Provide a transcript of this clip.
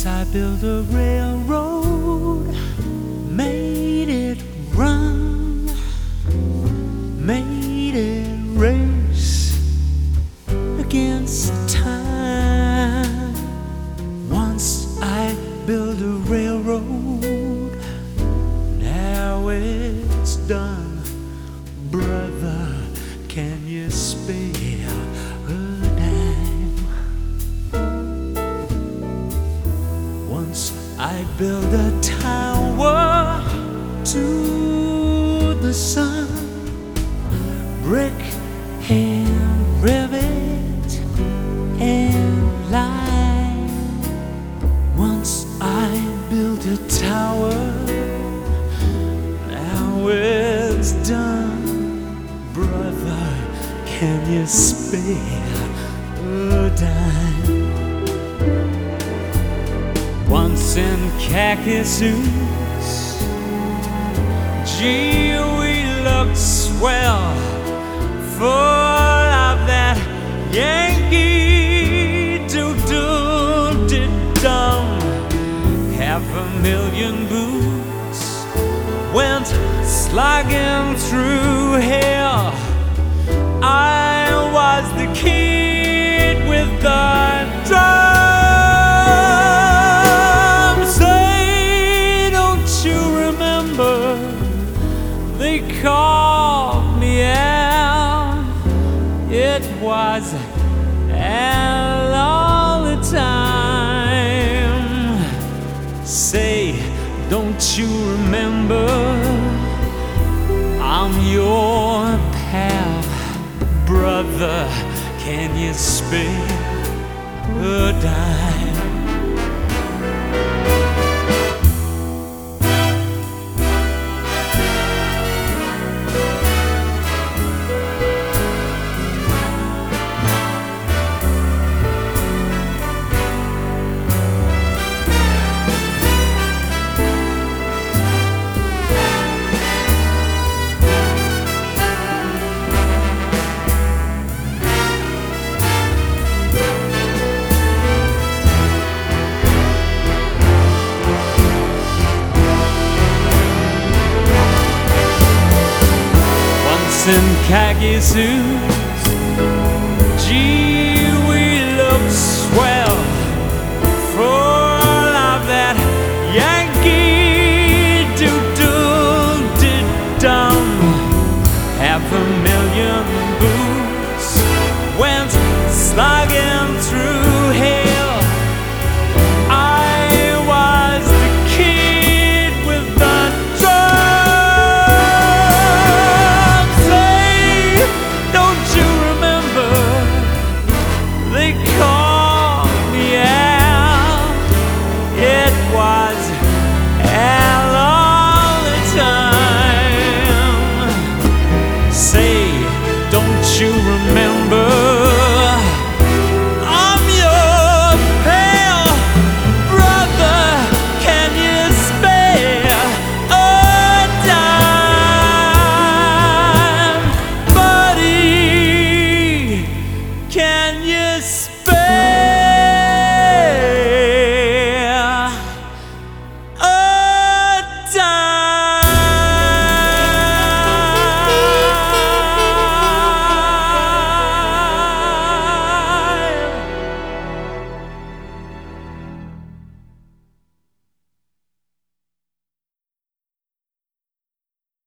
I built a railroad, made it run, made it race against time. Once I built a railroad, now it's done. Brother, can you spare a dime? Once I built a tower to the sun, brick and rivet and line. Once I built a tower, now it's done. Brother, can you spare a dime? Once in khaki suits, gee, we looked swell, full of that Yankee doodle-dum. 500,000 boots went slogging through hell. I was the kid with the drum. Say, don't you remember they called me out? It was Al all the time. Say, don't you remember I'm your pal? Brother, can you spare a dime? In khaki suits, gee, we look swell, full of that Yankee doodle-dum. 500,000 boots went slogging through